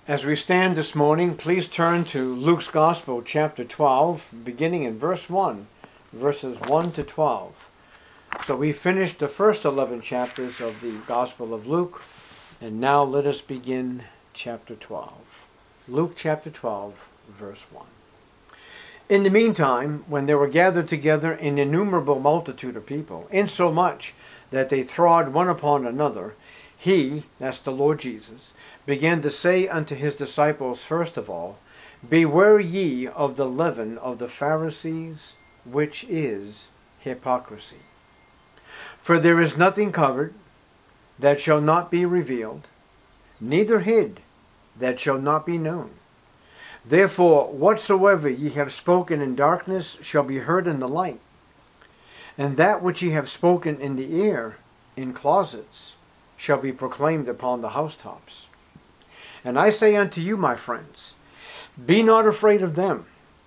As we stand this morning, please turn to Luke's Gospel, chapter 12, beginning in verse 1, verses 1 to 12. So we finished the first 11 chapters of the Gospel of Luke, and now let us begin chapter 12. Luke chapter 12, verse 1. In the meantime, when there were gathered together an innumerable multitude of people, insomuch that they trod one upon another, he, that's the Lord Jesus, began to say unto his disciples first of all, Beware ye of the leaven of the Pharisees, which is hypocrisy. For there is nothing covered that shall not be revealed, neither hid that shall not be known. Therefore whatsoever ye have spoken in darkness shall be heard in the light, and that which ye have spoken in the ear in closets shall be proclaimed upon the housetops. And I say unto you, my friends, be not afraid of them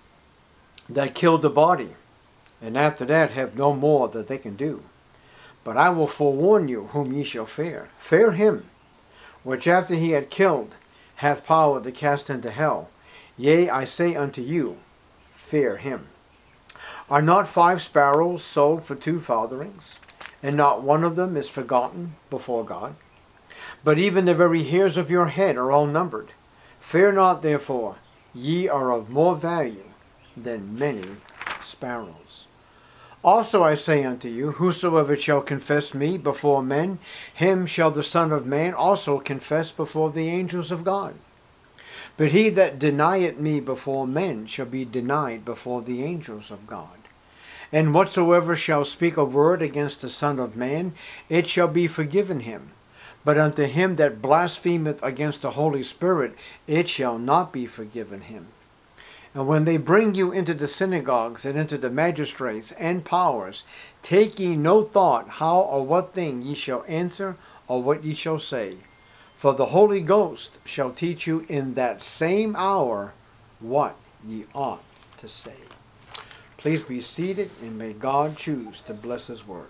that kill the body, and after that have no more that they can do. But I will forewarn you whom ye shall fear. Fear him, which after he had killed hath power to cast into hell. Yea, I say unto you, fear him. Are not 5 sparrows sold for 2 farthings, and not one of them is forgotten before God? But even the very hairs of your head are all numbered. Fear not, therefore, ye are of more value than many sparrows. Also I say unto you, whosoever shall confess me before men, him shall the Son of Man also confess before the angels of God. But he that denieth me before men shall be denied before the angels of God. And whatsoever shall speak a word against the Son of Man, it shall be forgiven him. But unto him that blasphemeth against the Holy Spirit, it shall not be forgiven him. And when they bring you into the synagogues and into the magistrates and powers, take ye no thought how or what thing ye shall answer or what ye shall say. For the Holy Ghost shall teach you in that same hour what ye ought to say. Please be seated, and may God choose to bless his word.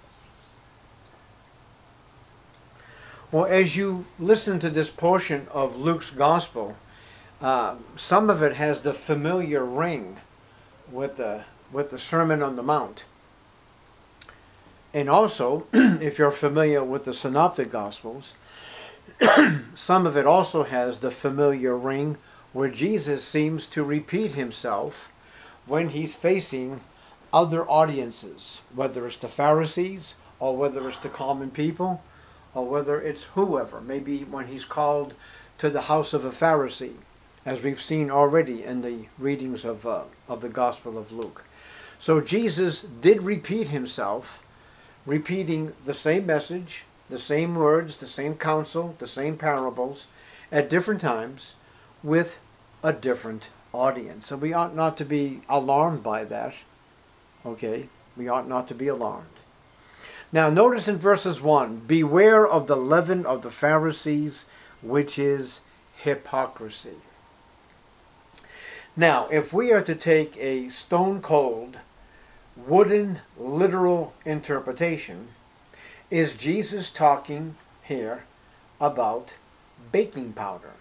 Well, as you listen to this portion of Luke's Gospel, some of it has the familiar ring with the Sermon on the Mount. And also, if you're familiar with the Synoptic Gospels, some of it also has the familiar ring where Jesus seems to repeat himself when he's facing other audiences, whether it's the Pharisees or whether it's the common people, or whether it's whoever, maybe when he's called to the house of a Pharisee, as we've seen already in the readings of the Gospel of Luke. So Jesus did repeat himself, repeating the same message, the same words, the same counsel, the same parables, at different times, with a different audience. So we ought not to be alarmed by that, okay? We ought not to be alarmed. Now notice in verses 1, beware of the leaven of the Pharisees, which is hypocrisy. Now, if we are to take a stone-cold, wooden, literal interpretation, is Jesus talking here about baking powder?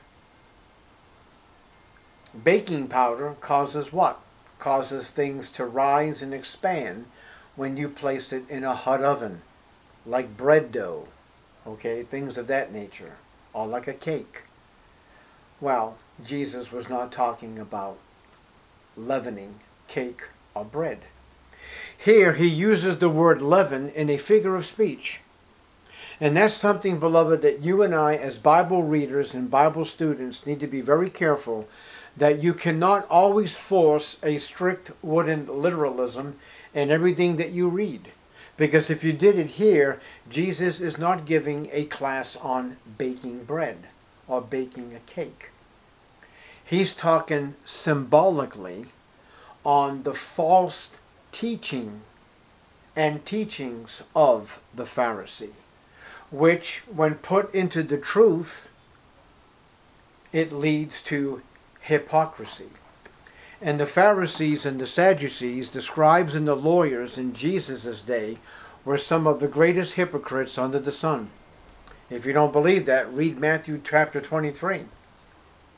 Baking powder causes what? Causes things to rise and expand when you place it in a hot oven, like bread dough, okay, things of that nature, or like a cake. Well, Jesus was not talking about leavening cake or bread. Here he uses the word leaven in a figure of speech. And that's something, beloved, that you and I as Bible readers and Bible students need to be very careful, that you cannot always force a strict wooden literalism in everything that you read. Because if you did it here, Jesus is not giving a class on baking bread or baking a cake. He's talking symbolically on the false teaching and teachings of the Pharisee, which, when put into the truth, it leads to hypocrisy. And the Pharisees and the Sadducees, the scribes and the lawyers in Jesus' day, were some of the greatest hypocrites under the sun. If you don't believe that, read Matthew chapter 23.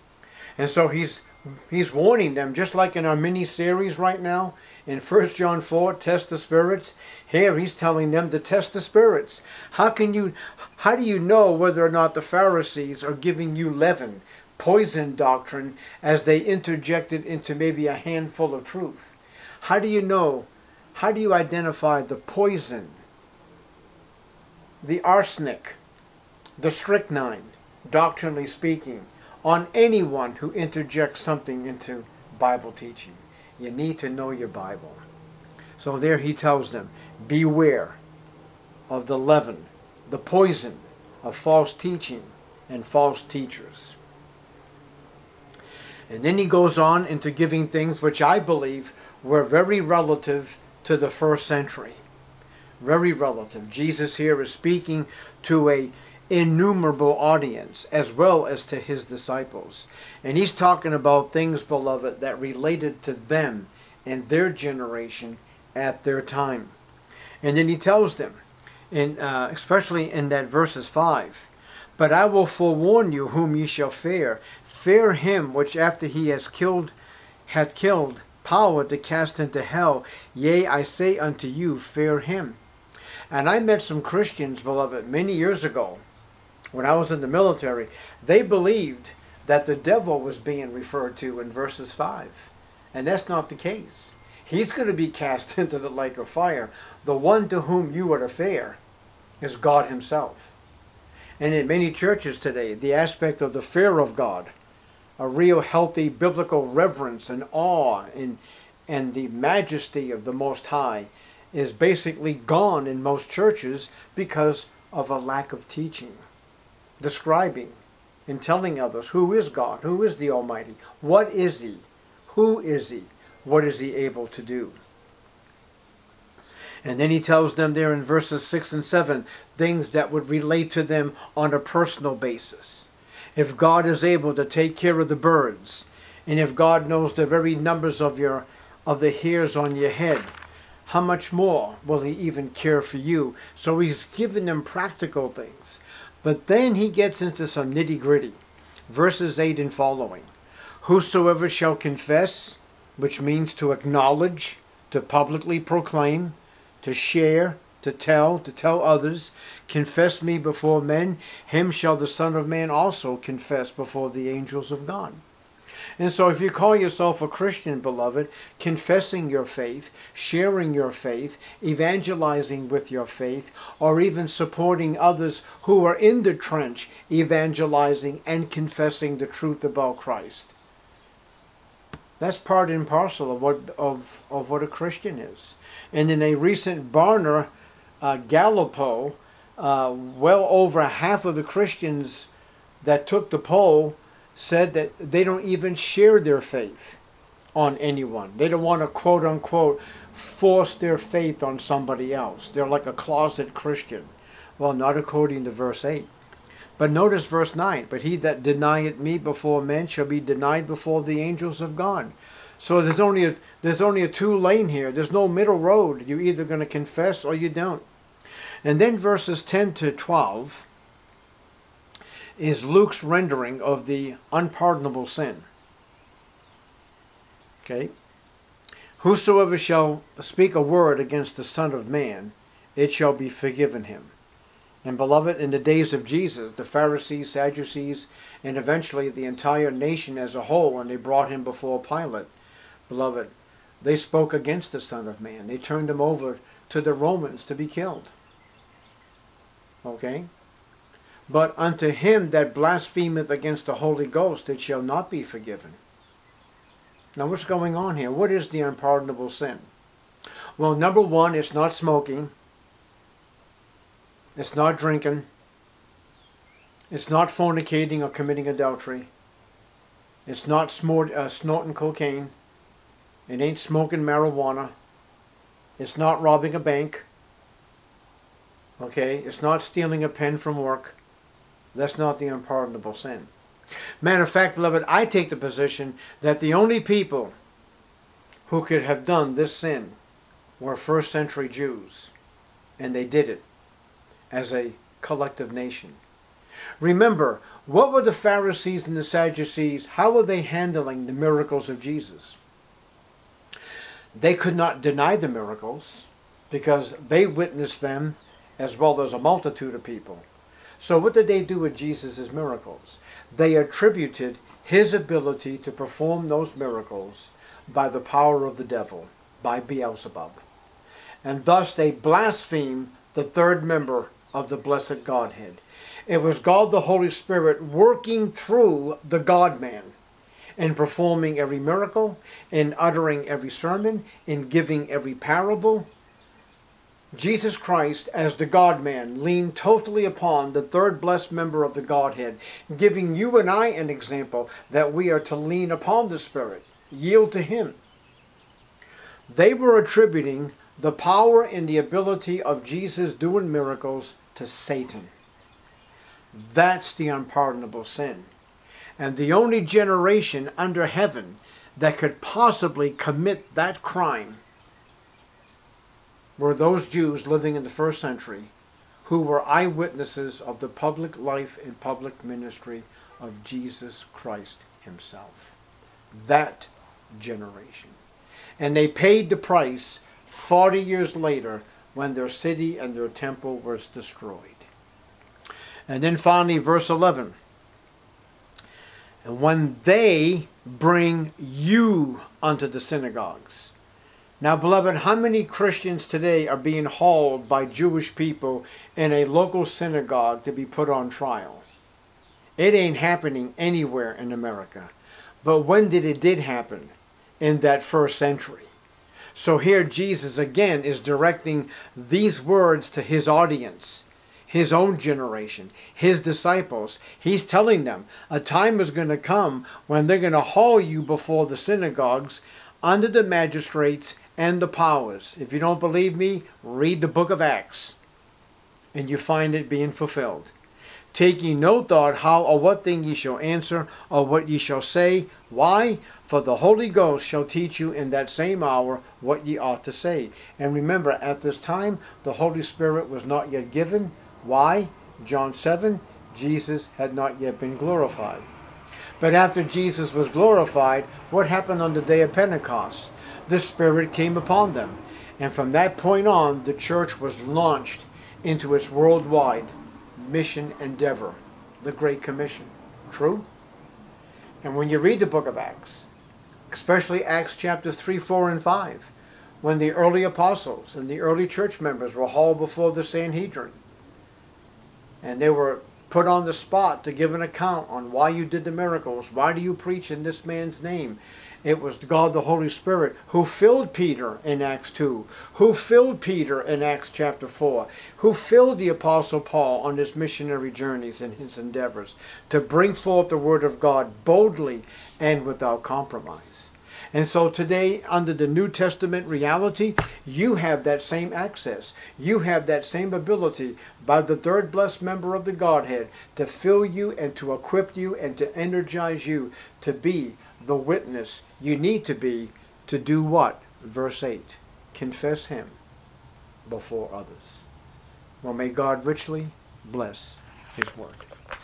And so he's warning them, just like in our mini-series right now, in 1 John 4, test the spirits. Here he's telling them to test the spirits. How do you know whether or not the Pharisees are giving you leaven, poison doctrine, as they interject it into maybe a handful of truth? How do you know? How do you identify the poison, the arsenic, the strychnine, doctrinally speaking, on anyone who interjects something into Bible teaching? You need to know your Bible. So there he tells them, beware of the leaven, the poison of false teaching and false teachers. And then he goes on into giving things which I believe were very relative to the first century. Very relative. Jesus here is speaking to a innumerable audience as well as to his disciples. And he's talking about things, beloved, that related to them and their generation at their time. And then he tells them, especially in that verses 5, but I will forewarn you whom ye shall fear. Fear him which after he hath killed power to cast into hell. Yea, I say unto you, fear him. And I met some Christians, beloved, many years ago, when I was in the military. They believed that the devil was being referred to in verses 5. And that's not the case. He's going to be cast into the lake of fire. The one to whom you are to fear is God himself. And in many churches today, the aspect of the fear of God, a real healthy biblical reverence and awe and the majesty of the Most High, is basically gone in most churches because of a lack of teaching, describing and telling others who is God, who is the Almighty, what is he, who is he, what is he able to do. And then he tells them there in verses 6 and 7 things that would relate to them on a personal basis. If God is able to take care of the birds, and if God knows the very numbers of the hairs on your head, how much more will he even care for you? So he's giving them practical things. But then he gets into some nitty-gritty. Verses 8 and following. Whosoever shall confess, which means to acknowledge, to publicly proclaim, to share, to tell others, confess me before men, him shall the Son of Man also confess before the angels of God. And so if you call yourself a Christian, beloved, confessing your faith, sharing your faith, evangelizing with your faith, or even supporting others who are in the trench, evangelizing and confessing the truth about Christ, that's part and parcel of what a Christian is. And in a recent Barna Gallup, well over half of the Christians that took the poll said that they don't even share their faith on anyone. They don't want to, quote unquote, force their faith on somebody else. They're like a closet Christian. Well, not according to verse 8. But notice verse 9. But he that denieth me before men shall be denied before the angels of God. So there's only a two-lane here. There's no middle road. You're either going to confess or you don't. And then verses 10 to 12 is Luke's rendering of the unpardonable sin. Okay? Whosoever shall speak a word against the Son of Man, it shall be forgiven him. And beloved, in the days of Jesus, the Pharisees, Sadducees, and eventually the entire nation as a whole, when they brought him before Pilate, beloved, they spoke against the Son of Man. They turned him over to the Romans to be killed. Okay? But unto him that blasphemeth against the Holy Ghost, it shall not be forgiven. Now what's going on here? What is the unpardonable sin? Well, number one, it's not smoking. It's not drinking. It's not fornicating or committing adultery. It's not snorting cocaine. It ain't smoking marijuana. It's not robbing a bank. Okay? It's not stealing a pen from work. That's not the unpardonable sin. Matter of fact, beloved, I take the position that the only people who could have done this sin were first century Jews. And they did it as a collective nation. Remember, What were the Pharisees and the Sadducees? How were they handling the miracles of Jesus? They could not deny the miracles because they witnessed them as well as a multitude of people. So what did they do with Jesus' miracles? They attributed his ability to perform those miracles by the power of the devil, by Beelzebub. And thus they blasphemed the third member of the blessed Godhead. It was God the Holy Spirit working through the God-man in performing every miracle, in uttering every sermon, in giving every parable. Jesus Christ, as the God-man, leaned totally upon the third blessed member of the Godhead, giving you and I an example that we are to lean upon the Spirit, yield to Him. They were attributing the power and the ability of Jesus doing miracles to Satan. That's the unpardonable sin. And the only generation under heaven that could possibly commit that crime were those Jews living in the first century who were eyewitnesses of the public life and public ministry of Jesus Christ himself. That generation. And they paid the price 40 years later when their city and their temple was destroyed. And then finally, verse 11. And when they bring you unto the synagogues. Now, beloved, how many Christians today are being hauled by Jewish people in a local synagogue to be put on trial? It ain't happening anywhere in America. But when did it happen? In that first century. So here Jesus again is directing these words to his audience, his own generation, his disciples. He's telling them a time is going to come when they're going to haul you before the synagogues under the magistrates and the powers. If you don't believe me, read the book of Acts and you find it being fulfilled. Taking no thought how or what thing ye shall answer or what ye shall say. Why? For the Holy Ghost shall teach you in that same hour what ye ought to say. And remember, at this time, the Holy Spirit was not yet given. Why? John 7, Jesus had not yet been glorified. But after Jesus was glorified, what happened on the day of Pentecost? The Spirit came upon them. And from that point on, the church was launched into its worldwide mission endeavor, the Great Commission. True? And when you read the book of Acts, especially Acts chapters 3, 4, and 5, when the early apostles and the early church members were hauled before the Sanhedrin, and they were put on the spot to give an account on why you did the miracles, why do you preach in this man's name? It was God the Holy Spirit who filled Peter in Acts 2, who filled Peter in Acts chapter 4, who filled the Apostle Paul on his missionary journeys and his endeavors to bring forth the Word of God boldly and without compromise. And so today, under the New Testament reality, you have that same access. You have that same ability by the third blessed member of the Godhead to fill you and to equip you and to energize you to be the witness you need to be to do what? Verse 8. Confess him before others. Well, may God richly bless his word.